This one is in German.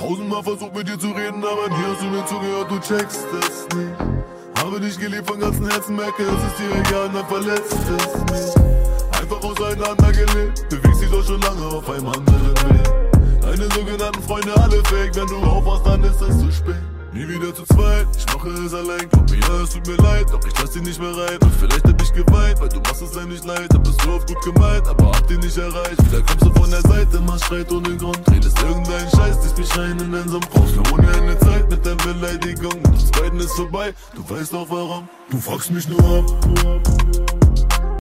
tausendmal versucht mit dir zu reden, aber nie hast du mir zugehört, du checkst es nicht. Habe dich geliebt von ganzem Herzen, merke, es ist dir egal, dann verletzt es mich. Einfach auseinandergelebt, bewegst dich doch schon lange auf einem anderen Weg. Deine sogenannten Freunde alle fake, wenn du aufwachst, dann ist es zu spät. Nie wieder zu zweit, ich mache es allein. Glaub mir, ja, es tut mir leid, doch ich lass dich nicht mehr rein. Und vielleicht hab ich geweint, weil du machst es einem nicht leid. Hab es so oft gut gemeint, aber hab dich nicht erreicht. Wieder kommst du von der Seite, machst Streit ohne Grund. Redest irgendeinen Scheiß, ziehst mich rein in den Sumpf. Brauchst nur ohne eine Zeit mit deinen Beleidigungen. Uns beiden ist vorbei, du weißt auch warum. Du fuckst mich nur ab.